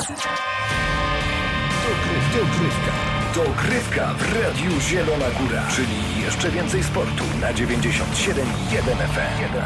Dogrywka w Radiu Zielona Góra, czyli jeszcze więcej sportu na 97,1 FM.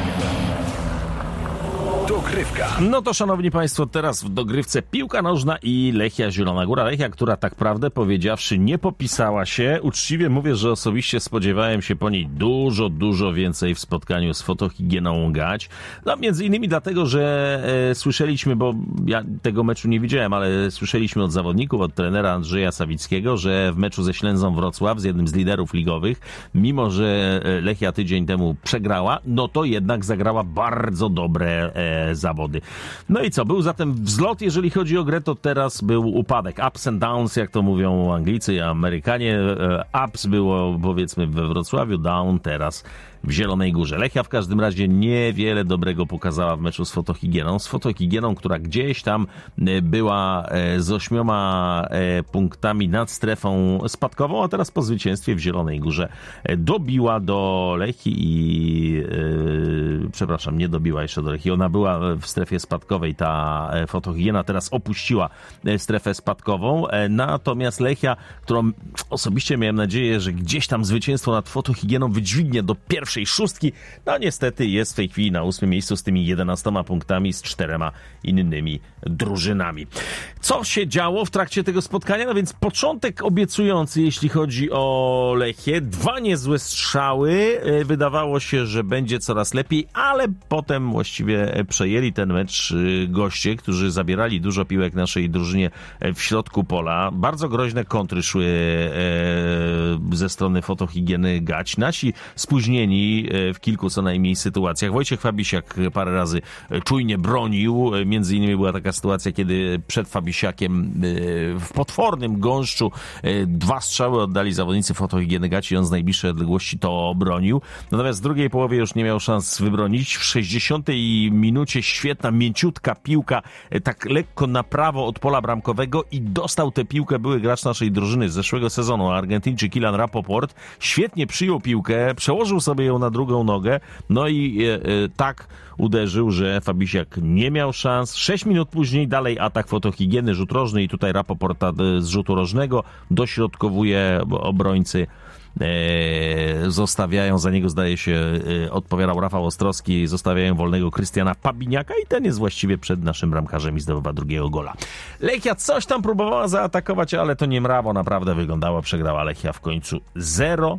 Dogrywka. No to szanowni państwo, teraz w dogrywce piłka nożna i Lechia Zielona Góra. Lechia, która tak prawdę powiedziawszy nie popisała się. Uczciwie mówię, że osobiście spodziewałem się po niej dużo więcej w spotkaniu z Fotohigieną Gać. No między innymi dlatego, że słyszeliśmy, bo ja tego meczu nie widziałem, ale słyszeliśmy od zawodników, od trenera Andrzeja Sawickiego, że w meczu ze Ślęzą Wrocław, z jednym z liderów ligowych, mimo że Lechia tydzień temu przegrała, no to jednak zagrała bardzo dobre zawody. No i co? Był zatem wzlot, jeżeli chodzi o grę, to teraz był upadek. Ups and downs, jak to mówią Anglicy i Amerykanie. Ups było, powiedzmy, we Wrocławiu, down teraz w Zielonej Górze. Lechia w każdym razie niewiele dobrego pokazała w meczu z Fotohigieną. Z Fotohigieną, która gdzieś tam była z 8 punktami nad strefą spadkową, a teraz po zwycięstwie w Zielonej Górze dobiła do Lechii i przepraszam, nie dobiła jeszcze do Lechii. Ona była w strefie spadkowej, ta Fotohigiena teraz opuściła strefę spadkową, natomiast Lechia, którą osobiście miałem nadzieję, że gdzieś tam zwycięstwo nad Fotohigieną wydźwignie do pierwszej szóstki, no niestety jest w tej chwili na 8 miejscu z tymi 11 punktami, z 4 innymi drużynami. Co się działo w trakcie tego spotkania? No więc początek obiecujący, jeśli chodzi o Lechię. 2 niezłe strzały. Wydawało się, że będzie coraz lepiej, ale potem właściwie przejęli ten mecz goście, którzy zabierali dużo piłek naszej drużynie w środku pola. Bardzo groźne kontry szły ze strony Fotohigieny Gać. Nasi spóźnieni w kilku co najmniej sytuacjach. Wojciech Fabisiak parę razy czujnie bronił. Między innymi była taka sytuacja, kiedy przed Fabisiakiem w potwornym gąszczu 2 strzały oddali zawodnicy Fotohigieny Gać i on z najbliższej odległości to obronił. Natomiast w drugiej połowie już nie miał szans wybronić. W 60 minucie świetna, mięciutka piłka tak lekko na prawo od pola bramkowego i dostał tę piłkę były gracz naszej drużyny z zeszłego sezonu, Argentyńczyk Ilan Rapoport. Świetnie przyjął piłkę, przełożył sobie ją na drugą nogę, no i tak uderzył, że Fabisiak nie miał szans. 6 minut później dalej atak Fotohigieny, rzut rożny i tutaj Rapoporta z rzutu rożnego dośrodkowuje obrońcy. Zostawiają, za niego zdaje się odpowiadał Rafał Ostrowski, zostawiają wolnego Krystiana Pabiniaka i ten jest właściwie przed naszym bramkarzem i zdobywa drugiego gola. Lechia coś tam próbowała zaatakować, ale to nie mrawo naprawdę wyglądało, przegrała Lechia w końcu 0-2.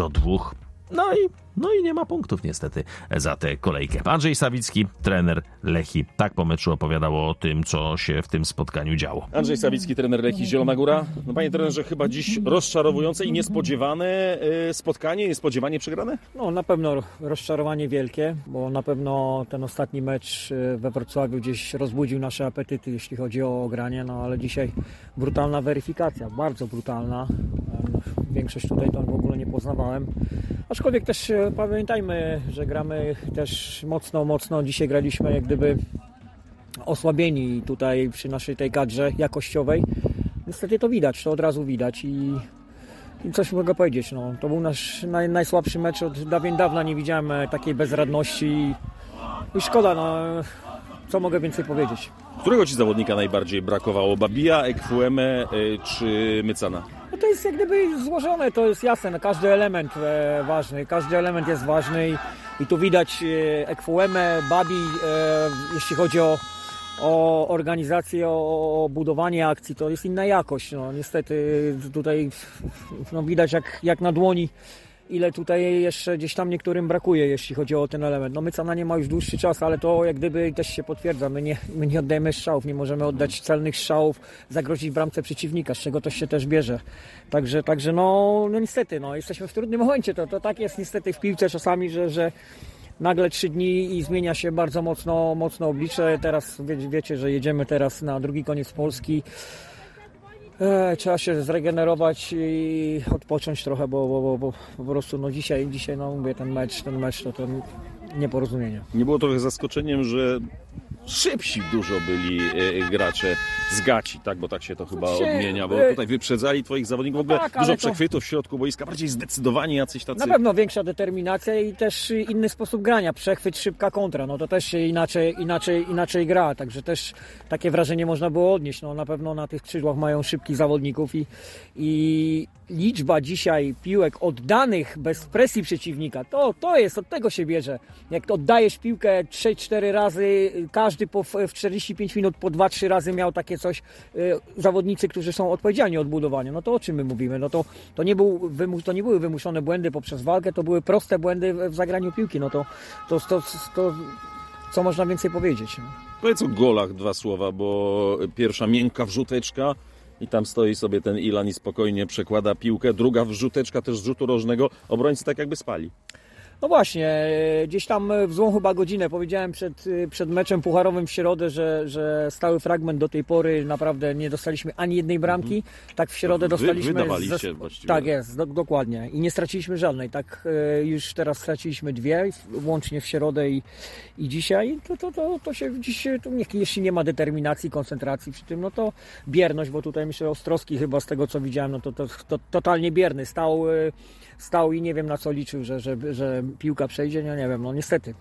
No i nie ma punktów niestety za tę kolejkę. Andrzej Sawicki, trener Lechii, tak po meczu opowiadał o tym, co się w tym spotkaniu działo. Andrzej Sawicki, trener Lechii Zielona Góra. No panie trenerze, chyba dziś rozczarowujące i niespodziewane spotkanie, niespodziewanie przegrane? No na pewno rozczarowanie wielkie, bo na pewno ten ostatni mecz we Wrocławiu gdzieś rozbudził nasze apetyty, jeśli chodzi o granie, no ale dzisiaj brutalna weryfikacja, bardzo brutalna. Większość tutaj to w ogóle nie poznawałem. Aczkolwiek też pamiętajmy, że gramy też mocno. Dzisiaj graliśmy jak gdyby osłabieni tutaj przy naszej tej kadrze jakościowej. Niestety to widać, to od razu widać i coś mogę powiedzieć. No, to był nasz najsłabszy mecz od dawna. Nie widziałem takiej bezradności i szkoda. No, co mogę więcej powiedzieć? Którego ci zawodnika najbardziej brakowało? Babija, Ekwueme czy Mycana? No to jest jak gdyby złożone, to jest jasne, no każdy element ważny, każdy element jest ważny i tu widać Ekwueme, Babi, jeśli chodzi o organizację, o budowanie akcji, to jest inna jakość. No, niestety tutaj no, widać jak na dłoni, ile tutaj jeszcze gdzieś tam niektórym brakuje, jeśli chodzi o ten element. No Mycana nie ma już dłuższy czas, ale to jak gdyby też się potwierdza. My nie oddajemy strzałów, nie możemy oddać celnych strzałów, zagrozić bramce przeciwnika, z czego to się też bierze. Także no niestety, no, jesteśmy w trudnym momencie. To tak jest niestety w piłce czasami, że nagle 3 dni i zmienia się bardzo mocno oblicze. Teraz wiecie, że jedziemy teraz na drugi koniec Polski. Trzeba się zregenerować i odpocząć trochę, bo po prostu no dzisiaj no mówię, ten mecz to nieporozumienie. Nie było trochę zaskoczeniem, że szybsi dużo byli gracze z gaci, tak? Bo tak się to chyba odmienia, bo tutaj wyprzedzali twoich zawodników, w ogóle tak, dużo ale przechwytów w środku boiska, bardziej zdecydowani jacyś tacy. Na pewno większa determinacja i też inny sposób grania, przechwyt, szybka kontra, no to też się inaczej gra, także też takie wrażenie można było odnieść, no na pewno na tych skrzydłach mają szybkich zawodników i liczba dzisiaj piłek oddanych bez presji przeciwnika, to jest, od tego się bierze. Jak oddajesz piłkę 3-4 razy, każdy w 45 minut po 2-3 razy miał takie coś, zawodnicy, którzy są odpowiedzialni od budowania, no to o czym my mówimy? No to nie były wymuszone błędy poprzez walkę, to były proste błędy w zagraniu piłki, no to co można więcej powiedzieć? Powiedz o golach 2 słowa, bo pierwsza miękka wrzuteczka i tam stoi sobie ten Ilan i spokojnie przekłada piłkę, druga wrzuteczka też z rzutu rożnego, obrońcy tak jakby spali. No właśnie, gdzieś tam w złą chyba godzinę powiedziałem przed meczem pucharowym w środę, że stały fragment do tej pory naprawdę nie dostaliśmy ani jednej bramki. Tak w środę dostaliśmy... Wydawaliście właściwie. Tak jest, dokładnie. I nie straciliśmy żadnej. Tak już teraz straciliśmy 2, łącznie w środę i dzisiaj. To się dziś, jeśli nie ma determinacji, koncentracji przy tym, no to bierność, bo tutaj myślę Ostrowski chyba z tego co widziałem, no to totalnie bierny. Stał i nie wiem na co liczył, że piłka przejdzie, nie wiem, no niestety.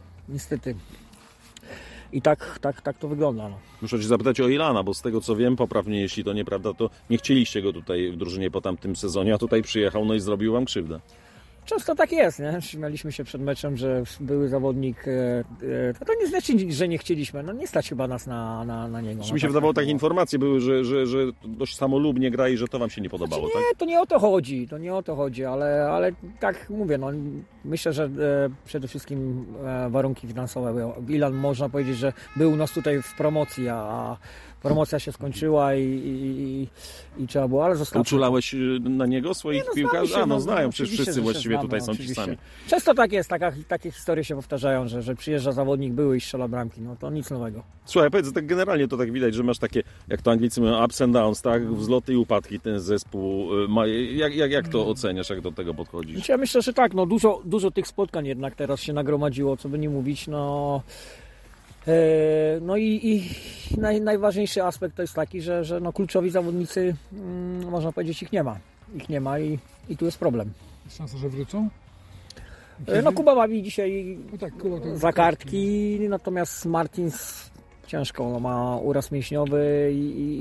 I tak to wygląda. No. Muszę Cię zapytać o Ilana, bo z tego co wiem, poprawnie jeśli to nieprawda, to nie chcieliście go tutaj w drużynie po tamtym sezonie, a tutaj przyjechał, no i zrobił Wam krzywdę. Często tak jest, nie? Śmialiśmy się przed meczem, że były zawodnik, to nie znaczy, że nie chcieliśmy, no nie stać chyba nas na niego. Mi się wydawało, takie informacje były, że dość samolubnie gra i że to Wam się nie podobało, znaczy, tak? Nie, to nie o to chodzi, ale tak mówię, no myślę, że przede wszystkim warunki finansowe. Ilan można powiedzieć, że był u nas tutaj w promocji, a promocja się skończyła i trzeba było, ale zostało. Uczulałeś na niego swoich piłkarzy? Znają, przecież wszyscy właściwie tutaj są ci sami. Często tak jest, takie historie się powtarzają, że przyjeżdża zawodnik były i strzela bramki, no to nic nowego. Słuchaj, powiedz, tak generalnie to tak widać, że masz takie, jak to Anglicy mówią, ups and downs, tak, wzloty i upadki ten zespół. Jak to oceniasz, jak do tego podchodzisz? Ja myślę, że tak, no dużo tych spotkań jednak teraz się nagromadziło, co by nie mówić, no... No i najważniejszy aspekt to jest taki, że no kluczowi zawodnicy, można powiedzieć, ich nie ma i tu jest problem. Jest szansa, że wrócą? No Kuba bawi dzisiaj No tak, Kuba to... za kartki, natomiast Martins ciężko, no ma uraz mięśniowy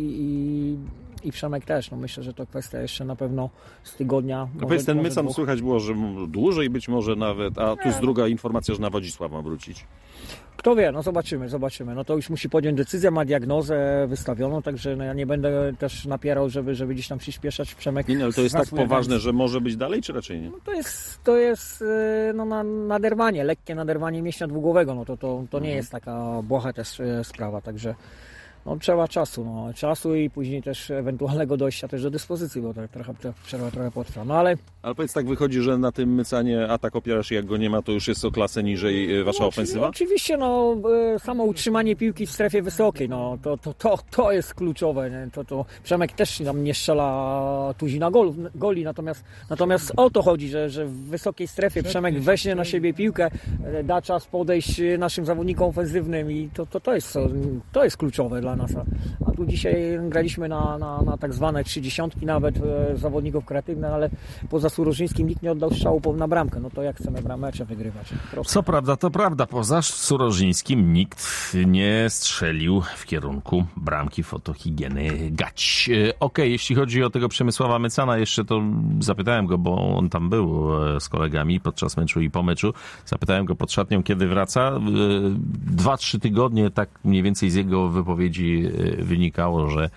i Przemek też. No myślę, że to kwestia jeszcze na pewno z tygodnia. A powiedz, ten Mycan słychać było, że dłużej być może nawet, a tu jest druga informacja, że na Wodzisław ma wrócić. Kto wie, no zobaczymy. No to już musi podjąć decyzję, ma diagnozę wystawioną, także no ja nie będę też napierał, żeby gdzieś tam przyspieszać. Przemek. Nie, ale to jest tak poważne, że może być dalej, czy raczej nie? No to jest no, naderwanie, lekkie naderwanie mięśnia dwugłowego, no to nie jest taka błaha też sprawa, także no, trzeba czasu i później też ewentualnego dojścia też do dyspozycji, bo przerwa trochę potrwa, no ale... Ale powiedz, tak wychodzi, że na tym Mycanie atak opierasz, jak go nie ma, to już jest o klasę niżej wasza ofensywa? Oczywiście, no samo utrzymanie piłki w strefie wysokiej, no to jest kluczowe, nie? To Przemek też nam nie strzela tuzina goli, natomiast o to chodzi, że w wysokiej strefie Przemek weźmie na siebie piłkę, da czas podejść naszym zawodnikom ofensywnym i to jest kluczowe dla nas, a tu dzisiaj graliśmy na tak zwane 30 nawet zawodników kreatywnych, ale poza Surożyńskim nikt nie oddał strzału na bramkę, no to jak chcemy mecze wygrywać? Prosto. Co prawda, to prawda, poza Surożyńskim nikt nie strzelił w kierunku bramki fotohigieny Gać. Okej, jeśli chodzi o tego Przemysława Mycana, jeszcze to zapytałem go, bo on tam był z kolegami podczas meczu i po meczu, zapytałem go pod szatnią, kiedy wraca. 2-3 tygodnie, tak mniej więcej z jego wypowiedzi wynikało, że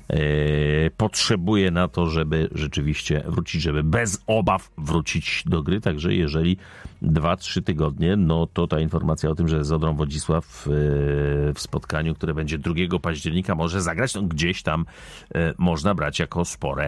potrzebuje na to, żeby rzeczywiście wrócić, żeby bez obaw wrócić do gry, także jeżeli 2-3 tygodnie, no to ta informacja o tym, że Zodrą Wodzisław w spotkaniu, które będzie 2 października może zagrać, no gdzieś tam można brać jako spore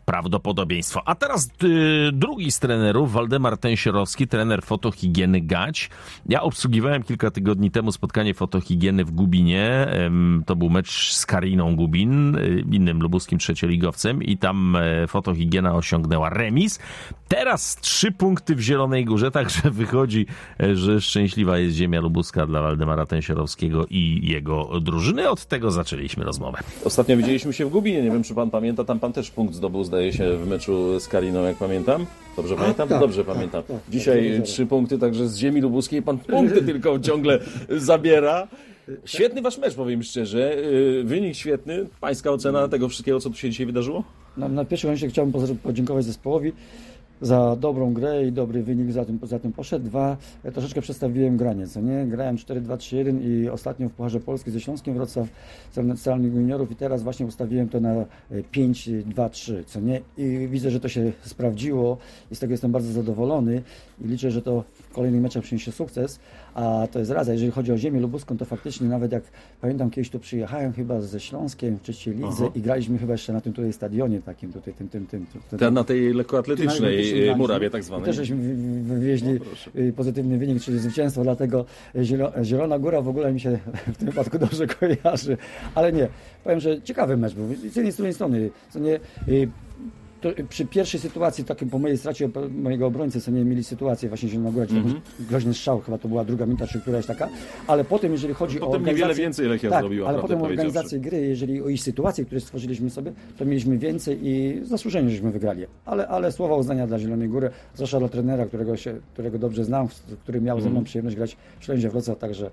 prawdopodobieństwo. A teraz drugi z trenerów, Waldemar Tęsierowski, trener fotohigieny Gać. Ja obsługiwałem kilka tygodni temu spotkanie fotohigieny w Gubinie. To był mecz z Kariną Gubin, innym lubuskim trzecioligowcem i tam fotohigiena osiągnęła remis. Teraz 3 punkty w Zielonej Górze, także wychodzi, że szczęśliwa jest ziemia lubuska dla Waldemara Tęsierowskiego i jego drużyny. Od tego zaczęliśmy rozmowę. Ostatnio widzieliśmy się w Gubinie, nie wiem czy pan pamięta, tam pan też punkt zdobył, zdaje się, w meczu z Kariną, jak pamiętam. Dobrze pamiętam? tak, Dobrze tak, pamiętam. tak. Dzisiaj 3 punkty, także z ziemi lubuskiej pan punkty tylko ciągle zabiera. Świetny wasz mecz, powiem szczerze. Wynik świetny. Pańska ocena tego wszystkiego, co tu się dzisiaj wydarzyło? Na pierwszym momencie chciałbym podziękować zespołowi za dobrą grę i dobry wynik za tym poszedł. 2, ja troszeczkę przestawiłem granie, co nie? Grałem 4-2-3-1 i ostatnio w Pucharze Polski ze Śląskiem Wrocław celnych juniorów i teraz właśnie ustawiłem to na 5-2-3, co nie? I widzę, że to się sprawdziło i z tego jestem bardzo zadowolony i liczę, że to w kolejnych meczach przyniesie sukces, a to jest raz. Jeżeli chodzi o ziemię lubuską, to faktycznie nawet jak pamiętam, kiedyś tu przyjechałem chyba ze Śląskiem w trzeciej lidze i graliśmy chyba jeszcze na tym tutaj stadionie takim tutaj, Na tej lekkoatletycznej murawie tak zwanej. Też żeśmy wywieźli pozytywny wynik, czyli zwycięstwo, dlatego Zielona Góra w ogóle mi się w tym wypadku dobrze kojarzy. Ale nie, powiem, że ciekawy mecz był. Z jednej strony, co nie... To przy pierwszej sytuacji, takim po mojej stracie mojego obrońcy, co nie mieli sytuację właśnie Zielona Góra, groźny strzał, chyba to była druga minuta, czy któraś taka, ale potem jeżeli chodzi o organizację... niewiele więcej Lechia zrobiła, ale potem o organizację gry, jeżeli o ich sytuacje, które stworzyliśmy sobie, to mieliśmy więcej i zasłużenie, żeśmy wygrali. Ale słowa uznania dla Zielonej Góry, zwłaszcza dla trenera, którego dobrze znam, który miał ze mną przyjemność grać w Ślęzie Wrocław, także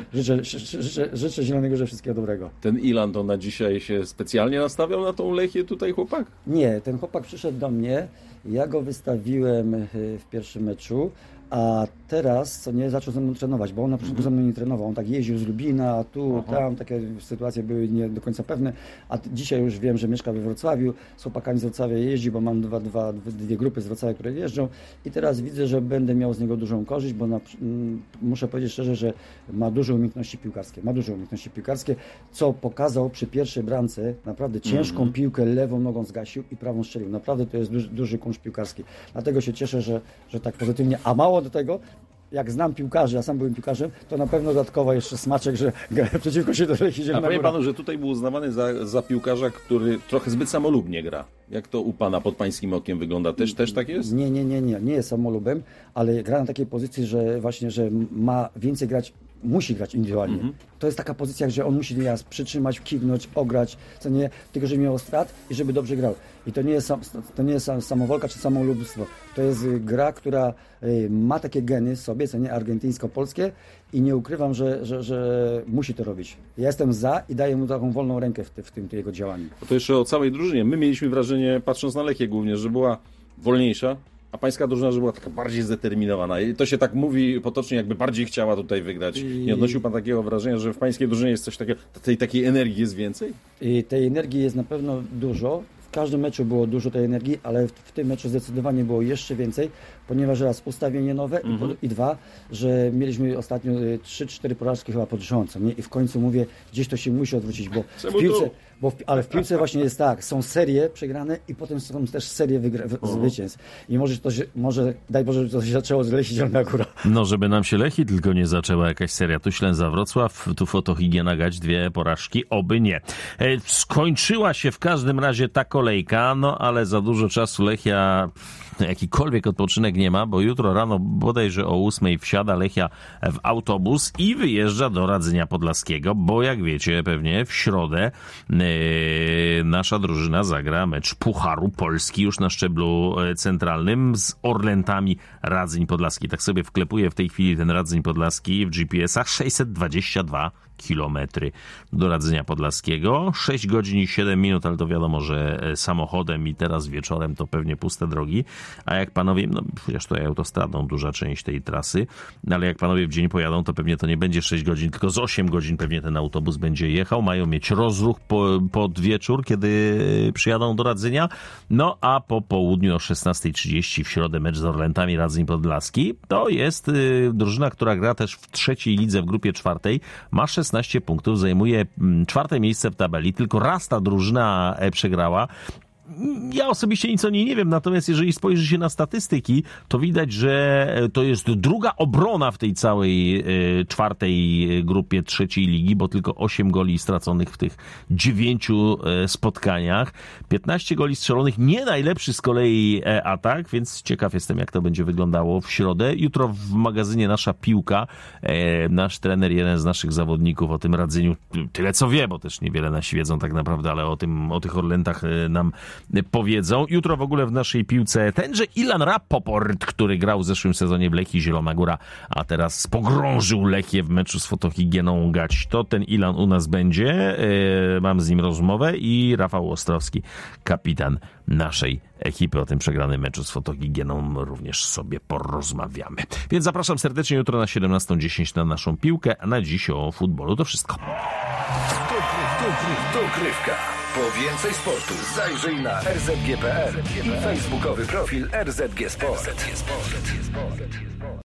życzę Zielonej Górze wszystkiego dobrego. Ten Ilan to na dzisiaj się specjalnie nastawiał na tą Lechię tutaj, chłopak? Nie, ten chłopak przyszedł do mnie, ja go wystawiłem w pierwszym meczu, a teraz, co nie, zaczął ze mną trenować, bo on na początku ze mną nie trenował. On tak jeździł z Lubina, a tu, tam, takie sytuacje były nie do końca pewne, a dzisiaj już wiem, że mieszka we Wrocławiu, z chłopakami z Wrocławia jeździ, bo mam dwie grupy z Wrocławia, które jeżdżą i teraz widzę, że będę miał z niego dużą korzyść, bo muszę powiedzieć szczerze, że ma duże umiejętności piłkarskie, co pokazał przy pierwszej bramce, naprawdę ciężką piłkę lewą nogą zgasił i prawą strzelił. Naprawdę to jest duży kunszt piłkarski. Dlatego się cieszę, że tak pozytywnie, a mało do tego, jak znam piłkarzy, ja sam byłem piłkarzem, to na pewno dodatkowo jeszcze smaczek, że przeciwko się do Lechii Zielona Góra. A powiem panu, że tutaj był uznawany za piłkarza, który trochę zbyt samolubnie gra. Jak to u pana pod pańskim okiem wygląda? Też tak jest? Nie jest samolubem, ale gra na takiej pozycji, że właśnie, że ma więcej grać, musi grać indywidualnie. To jest taka pozycja, że on musi raz przytrzymać, kiwnąć, ograć, co nie, tylko żeby miał strat i żeby dobrze grał. I to nie jest samowolka czy samolubstwo. To jest gra, która ma takie geny w sobie, co nie, argentyńsko-polskie i nie ukrywam, że musi to robić. Ja jestem za i daję mu taką wolną rękę w tym jego działaniu. To jeszcze o całej drużynie. My mieliśmy wrażenie, patrząc na Lechię głównie, że była wolniejsza, a pańska drużyna, że była taka bardziej zdeterminowana. I to się tak mówi potocznie, jakby bardziej chciała tutaj wygrać. Nie odnosił pan takiego wrażenia, że w pańskiej drużynie jest coś takiego, takiej energii jest więcej? I tej energii jest na pewno dużo. W każdym meczu było dużo tej energii, ale w tym meczu zdecydowanie było jeszcze więcej, ponieważ raz ustawienie nowe i dwa, że mieliśmy ostatnio 3-4 porażki chyba pod rząd, nie? I w końcu mówię, gdzieś to się musi odwrócić, ale w piłce właśnie jest tak, są serie przegrane i potem są też serie zwycięstw. I może, daj Boże, to się zaczęło z Lechii Zielona Góra. No, żeby nam się Lechii tylko nie zaczęła jakaś seria. Tu Ślęza Wrocław, tu Fotohigiena Gać, 2 porażki, oby nie. Skończyła się w każdym razie ta kolejka, no ale za dużo czasu Lechia jakikolwiek odpoczynek nie ma, bo jutro rano bodajże o 8:00 wsiada Lechia w autobus i wyjeżdża do Radzenia Podlaskiego, bo jak wiecie pewnie w środę nasza drużyna zagra mecz Pucharu Polski już na szczeblu centralnym z Orlentami Radzeń Podlaski. Tak sobie wklepuję w tej chwili ten Radzeń Podlaski w GPS-ach, 622 kilometry do Radzenia Podlaskiego, 6 godzin i 7 minut, ale to wiadomo, że samochodem i teraz wieczorem to pewnie puste drogi, a jak panowie, no chociaż to autostradą duża część tej trasy, ale jak panowie w dzień pojadą, to pewnie to nie będzie 6 godzin, tylko z 8 godzin pewnie ten autobus będzie jechał, mają mieć rozruch pod wieczór, kiedy przyjadą do Radzenia, no a po południu o 16:30 w środę mecz z Orlentami Radzeń Podlaski. To jest drużyna, która gra też w trzeciej lidze w grupie czwartej, ma 16 punktów, zajmuje 4. miejsce w tabeli, tylko raz ta drużyna przegrała. Ja osobiście nic o niej nie wiem, natomiast jeżeli spojrzy się na statystyki, to widać, że to jest druga obrona w tej całej czwartej grupie trzeciej ligi, bo tylko 8 goli straconych w tych 9 spotkaniach. 15 goli strzelonych, nie najlepszy z kolei atak, więc ciekaw jestem, jak to będzie wyglądało w środę. Jutro w magazynie Nasza Piłka nasz trener, jeden z naszych zawodników o tym Radzeniu, tyle co wie, bo też niewiele nasi wiedzą tak naprawdę, ale o tych Orlętach nam powiedzą. Jutro w ogóle w Naszej Piłce tenże Ilan Rapoport, który grał w zeszłym sezonie w Lechii Zielona Góra, a teraz pogrążył Lechię w meczu z Fotohigieną Gać. To ten Ilan u nas będzie. Mam z nim rozmowę i Rafał Ostrowski, kapitan naszej ekipy. O tym przegranym meczu z Fotohigieną również sobie porozmawiamy. Więc zapraszam serdecznie jutro na 17:10 na Naszą Piłkę, a na dziś o futbolu to wszystko. Dogrywka. Po więcej sportu zajrzyj na rzg.pl i facebookowy profil RZG Sport.